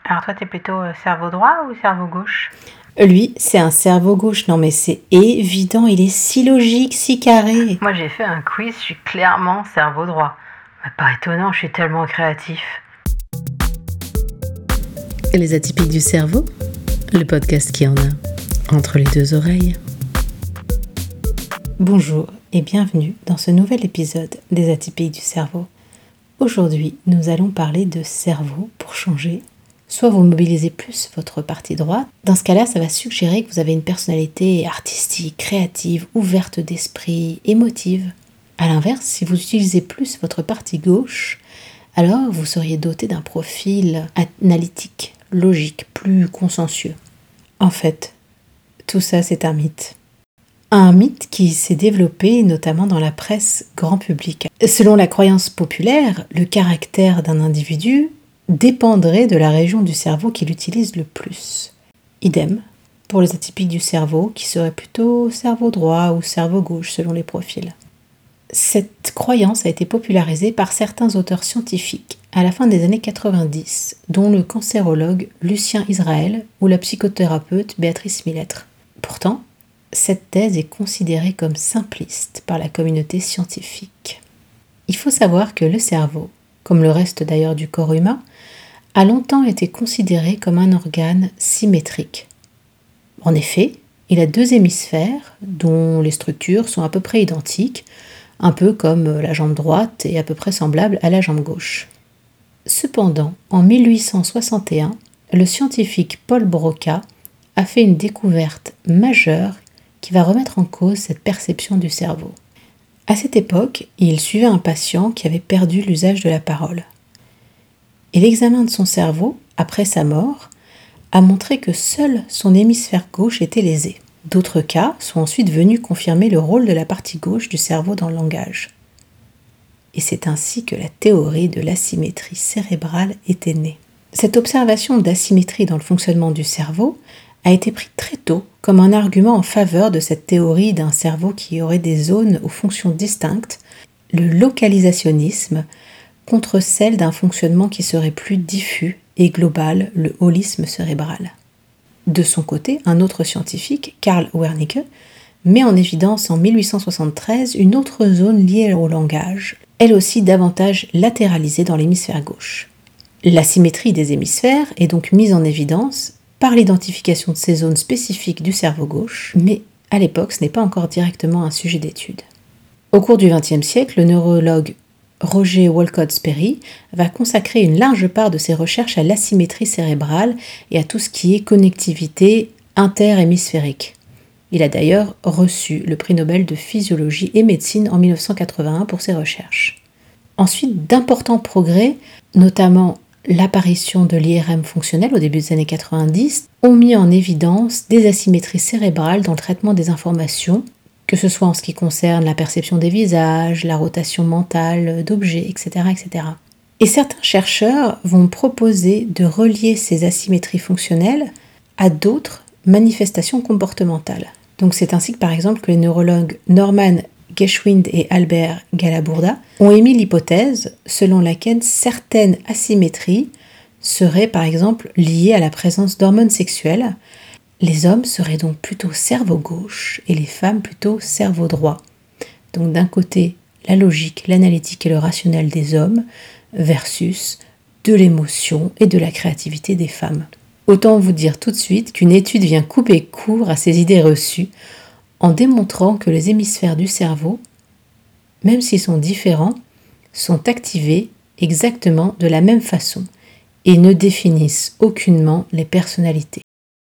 Alors toi, t'es plutôt cerveau droit ou cerveau gauche? Lui, c'est un cerveau gauche. Non mais c'est évident, il est si logique, si carré. Moi, j'ai fait un quiz, je suis clairement cerveau droit. Mais pas étonnant, je suis tellement créatif. Les atypiques du cerveau, le podcast qui en a entre les deux oreilles. Bonjour et bienvenue dans ce nouvel épisode des atypiques du cerveau. Aujourd'hui, nous allons parler de cerveau pour changer. Soit vous mobilisez plus votre partie droite. Dans ce cas-là, ça va suggérer que vous avez une personnalité artistique, créative, ouverte d'esprit, émotive. A l'inverse, si vous utilisez plus votre partie gauche, alors vous seriez doté d'un profil analytique, logique, plus consciencieux. En fait, tout ça c'est un mythe. Un mythe qui s'est développé notamment dans la presse grand public. Selon la croyance populaire, le caractère d'un individu dépendrait de la région du cerveau qu'il utilise le plus. Idem pour les atypiques du cerveau qui seraient plutôt cerveau droit ou cerveau gauche selon les profils. Cette croyance a été popularisée par certains auteurs scientifiques à la fin des années 90, dont le cancérologue Lucien Israël ou la psychothérapeute Béatrice Millettre. Pourtant, cette thèse est considérée comme simpliste par la communauté scientifique. Il faut savoir que le cerveau, comme le reste d'ailleurs du corps humain, a longtemps été considéré comme un organe symétrique. En effet, il a deux hémisphères dont les structures sont à peu près identiques, un peu comme la jambe droite et à peu près semblable à la jambe gauche. Cependant, en 1861, le scientifique Paul Broca a fait une découverte majeure qui va remettre en cause cette perception du cerveau. À cette époque, il suivait un patient qui avait perdu l'usage de la parole. Et l'examen de son cerveau, après sa mort, a montré que seul son hémisphère gauche était lésé. D'autres cas sont ensuite venus confirmer le rôle de la partie gauche du cerveau dans le langage. Et c'est ainsi que la théorie de l'asymétrie cérébrale était née. Cette observation d'asymétrie dans le fonctionnement du cerveau a été prise très tôt comme un argument en faveur de cette théorie d'un cerveau qui aurait des zones aux fonctions distinctes, le localisationnisme, contre celle d'un fonctionnement qui serait plus diffus et global, le holisme cérébral. De son côté, un autre scientifique, Karl Wernicke, met en évidence en 1873 une autre zone liée au langage, elle aussi davantage latéralisée dans l'hémisphère gauche. L'asymétrie des hémisphères est donc mise en évidence par l'identification de ces zones spécifiques du cerveau gauche, mais à l'époque ce n'est pas encore directement un sujet d'étude. Au cours du XXe siècle, le neurologue Roger Wolcott-Sperry va consacrer une large part de ses recherches à l'asymétrie cérébrale et à tout ce qui est connectivité interhémisphérique. Il a d'ailleurs reçu le prix Nobel de physiologie et médecine en 1981 pour ses recherches. Ensuite, d'importants progrès, notamment l'apparition de l'IRM fonctionnel au début des années 90, ont mis en évidence des asymétries cérébrales dans le traitement des informations, que ce soit en ce qui concerne la perception des visages, la rotation mentale d'objets, etc., etc. Et certains chercheurs vont proposer de relier ces asymétries fonctionnelles à d'autres manifestations comportementales. Donc c'est ainsi que par exemple que les neurologues Norman Geschwind et Albert Galabourda ont émis l'hypothèse selon laquelle certaines asymétries seraient par exemple liées à la présence d'hormones sexuelles. Les hommes seraient donc plutôt cerveau gauche et les femmes plutôt cerveau droit. Donc d'un côté, la logique, l'analytique et le rationnel des hommes versus de l'émotion et de la créativité des femmes. Autant vous dire tout de suite qu'une étude vient couper court à ces idées reçues en démontrant que les hémisphères du cerveau, même s'ils sont différents, sont activés exactement de la même façon et ne définissent aucunement les personnalités.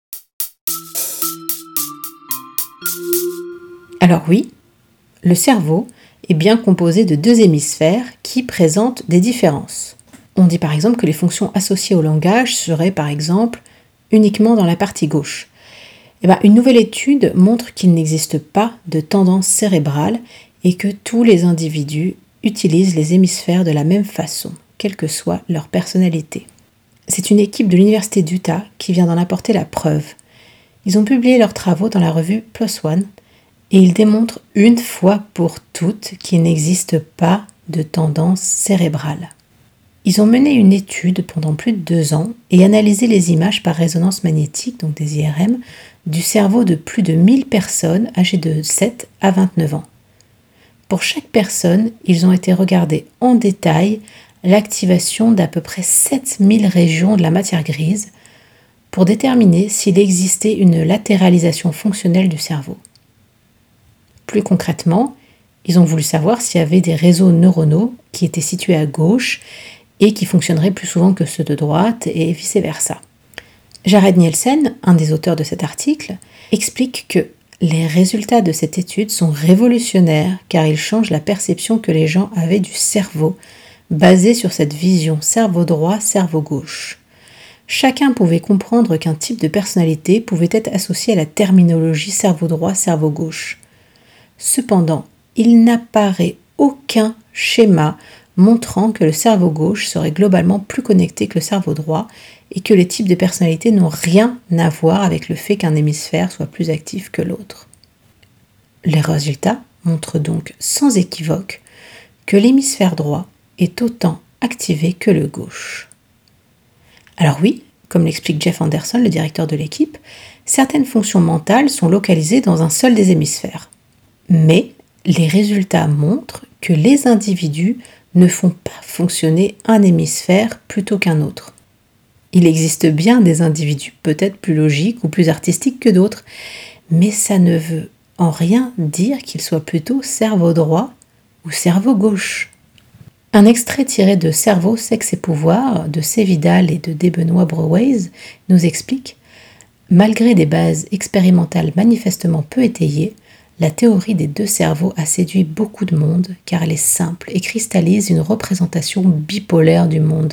Alors oui, le cerveau est bien composé de deux hémisphères qui présentent des différences. On dit par exemple que les fonctions associées au langage seraient par exemple uniquement dans la partie gauche. Une nouvelle étude montre qu'il n'existe pas de tendance cérébrale et que tous les individus utilisent les hémisphères de la même façon, quelle que soit leur personnalité. C'est une équipe de l'Université d'Utah qui vient d'en apporter la preuve. Ils ont publié leurs travaux dans la revue PLOS ONE et ils démontrent une fois pour toutes qu'il n'existe pas de tendance cérébrale. Ils ont mené une étude pendant plus de 2 ans et analysé les images par résonance magnétique, donc des IRM, du cerveau de plus de 1000 personnes âgées de 7 à 29 ans. Pour chaque personne, ils ont été regardés en détail l'activation d'à peu près 7000 régions de la matière grise pour déterminer s'il existait une latéralisation fonctionnelle du cerveau. Plus concrètement, ils ont voulu savoir s'il y avait des réseaux neuronaux qui étaient situés à gauche et qui fonctionneraient plus souvent que ceux de droite et vice-versa. Jared Nielsen, un des auteurs de cet article, explique que les résultats de cette étude sont révolutionnaires car ils changent la perception que les gens avaient du cerveau, basée sur cette vision cerveau droit, cerveau gauche. Chacun pouvait comprendre qu'un type de personnalité pouvait être associé à la terminologie cerveau droit, cerveau gauche. Cependant, il n'apparaît aucun schéma montrant que le cerveau gauche serait globalement plus connecté que le cerveau droit et que les types de personnalités n'ont rien à voir avec le fait qu'un hémisphère soit plus actif que l'autre. Les résultats montrent donc sans équivoque que l'hémisphère droit est autant activé que le gauche. Alors oui, comme l'explique Jeff Anderson, le directeur de l'équipe, certaines fonctions mentales sont localisées dans un seul des hémisphères. Mais les résultats montrent que les individus ne font pas fonctionner un hémisphère plutôt qu'un autre. Il existe bien des individus peut-être plus logiques ou plus artistiques que d'autres, mais ça ne veut en rien dire qu'ils soient plutôt cerveau droit ou cerveau gauche. Un extrait tiré de Cerveau, sexe et pouvoir de C. Vidal et de D. Benoît Broways nous explique « Malgré des bases expérimentales manifestement peu étayées, la théorie des 2 cerveaux a séduit beaucoup de monde car elle est simple et cristallise une représentation bipolaire du monde.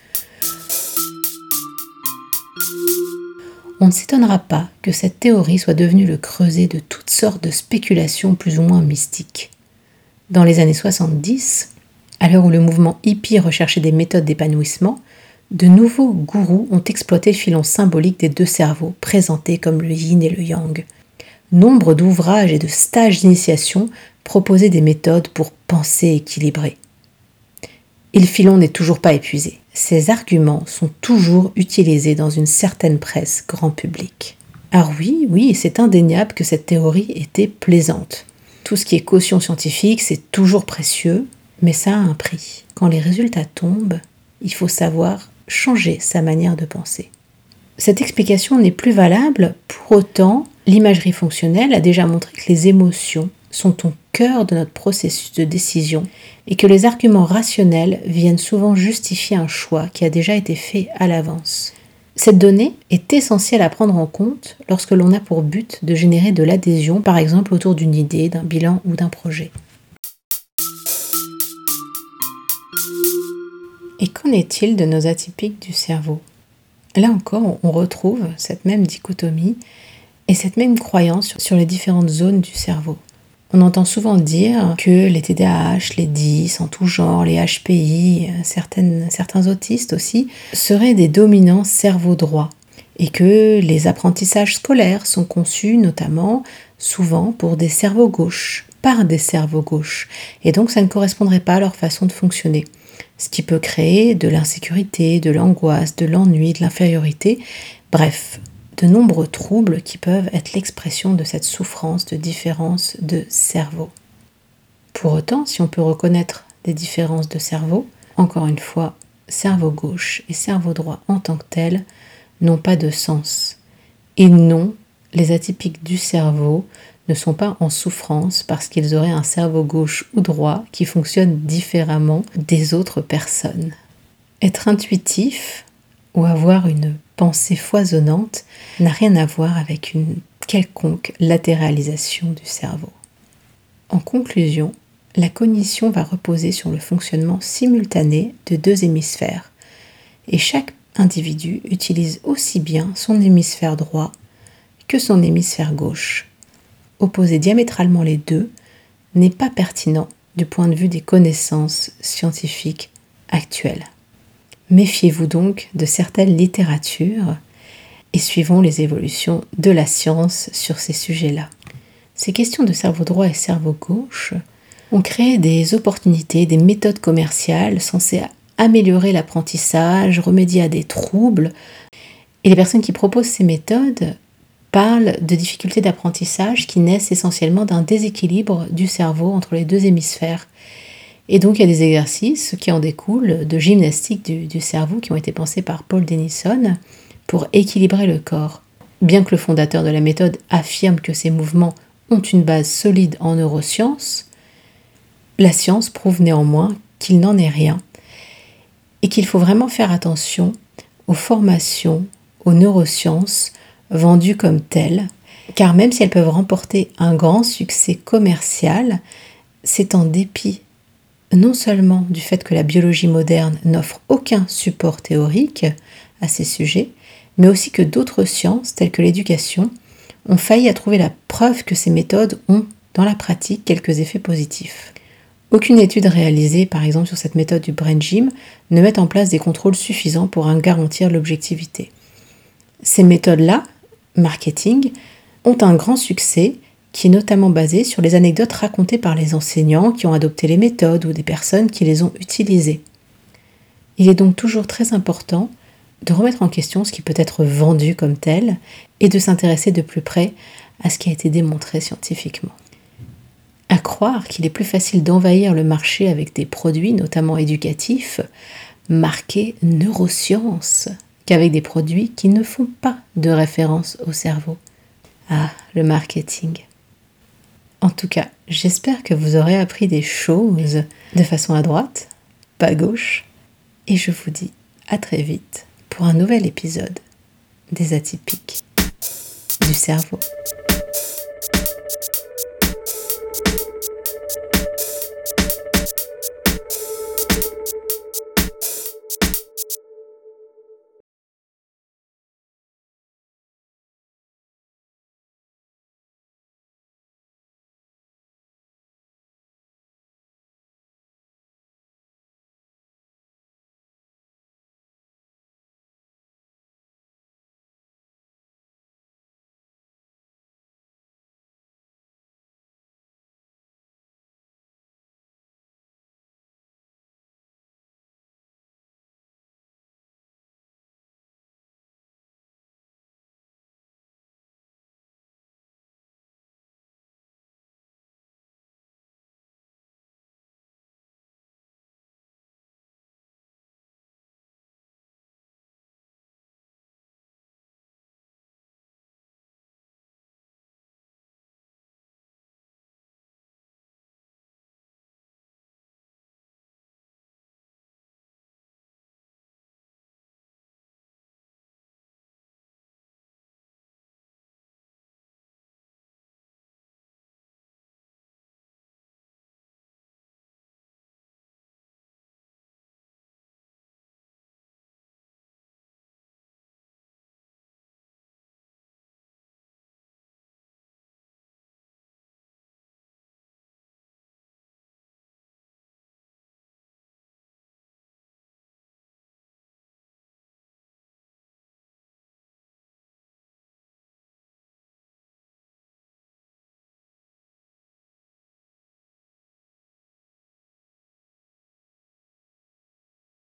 On ne s'étonnera pas que cette théorie soit devenue le creuset de toutes sortes de spéculations plus ou moins mystiques. Dans les années 70, à l'heure où le mouvement hippie recherchait des méthodes d'épanouissement, de nouveaux gourous ont exploité le filon symbolique des 2 cerveaux, présentés comme le yin et le yang. Nombre d'ouvrages et de stages d'initiation proposaient des méthodes pour penser équilibré. Et le filon n'est toujours pas épuisé. Ces arguments sont toujours utilisés dans une certaine presse grand public. Alors oui, c'est indéniable que cette théorie était plaisante. Tout ce qui est caution scientifique, c'est toujours précieux, mais ça a un prix. Quand les résultats tombent, il faut savoir changer sa manière de penser. Cette explication n'est plus valable, pour autant, l'imagerie fonctionnelle a déjà montré que les émotions sont au cœur de notre processus de décision et que les arguments rationnels viennent souvent justifier un choix qui a déjà été fait à l'avance. Cette donnée est essentielle à prendre en compte lorsque l'on a pour but de générer de l'adhésion, par exemple autour d'une idée, d'un bilan ou d'un projet. Et qu'en est-il de nos atypiques du cerveau ? Là encore, on retrouve cette même dichotomie et cette même croyance sur les différentes zones du cerveau. On entend souvent dire que les TDAH, les 10 en tout genre, les HPI, certains autistes aussi, seraient des dominants cerveau droit et que les apprentissages scolaires sont conçus notamment souvent pour des cerveaux gauches, par des cerveaux gauches, et donc ça ne correspondrait pas à leur façon de fonctionner. Ce qui peut créer de l'insécurité, de l'angoisse, de l'ennui, de l'infériorité, bref, de nombreux troubles qui peuvent être l'expression de cette souffrance de différence de cerveau. Pour autant, si on peut reconnaître des différences de cerveau, encore une fois, cerveau gauche et cerveau droit en tant que tels n'ont pas de sens. Et non, les atypiques du cerveau ne sont pas en souffrance parce qu'ils auraient un cerveau gauche ou droit qui fonctionne différemment des autres personnes. Être intuitif ou avoir une pensée foisonnante n'a rien à voir avec une quelconque latéralisation du cerveau. En conclusion, la cognition va reposer sur le fonctionnement simultané de 2 hémisphères et chaque individu utilise aussi bien son hémisphère droit que son hémisphère gauche. Opposer diamétralement les 2 n'est pas pertinent du point de vue des connaissances scientifiques actuelles. Méfiez-vous donc de certaines littératures et suivons les évolutions de la science sur ces sujets-là. Ces questions de cerveau droit et cerveau gauche ont créé des opportunités, des méthodes commerciales censées améliorer l'apprentissage, remédier à des troubles. Et les personnes qui proposent ces méthodes parlent de difficultés d'apprentissage qui naissent essentiellement d'un déséquilibre du cerveau entre les deux hémisphères. Et donc il y a des exercices qui en découlent de gymnastique du cerveau qui ont été pensés par Paul Denison pour équilibrer le corps. Bien que le fondateur de la méthode affirme que ces mouvements ont une base solide en neurosciences, la science prouve néanmoins qu'il n'en est rien et qu'il faut vraiment faire attention aux formations, aux neurosciences vendues comme telles, car même si elles peuvent remporter un grand succès commercial, c'est en dépit non seulement du fait que la biologie moderne n'offre aucun support théorique à ces sujets, mais aussi que d'autres sciences, telles que l'éducation, ont failli à trouver la preuve que ces méthodes ont, dans la pratique, quelques effets positifs. Aucune étude réalisée, par exemple sur cette méthode du brain gym, ne met en place des contrôles suffisants pour en garantir l'objectivité. Ces méthodes-là, marketing, ont un grand succès qui est notamment basé sur les anecdotes racontées par les enseignants qui ont adopté les méthodes ou des personnes qui les ont utilisées. Il est donc toujours très important de remettre en question ce qui peut être vendu comme tel et de s'intéresser de plus près à ce qui a été démontré scientifiquement. À croire qu'il est plus facile d'envahir le marché avec des produits, notamment éducatifs, marqués neurosciences, qu'avec des produits qui ne font pas de référence au cerveau. Ah, le marketing. En tout cas, j'espère que vous aurez appris des choses de façon à droite, pas à gauche, et je vous dis à très vite pour un nouvel épisode des atypiques du cerveau.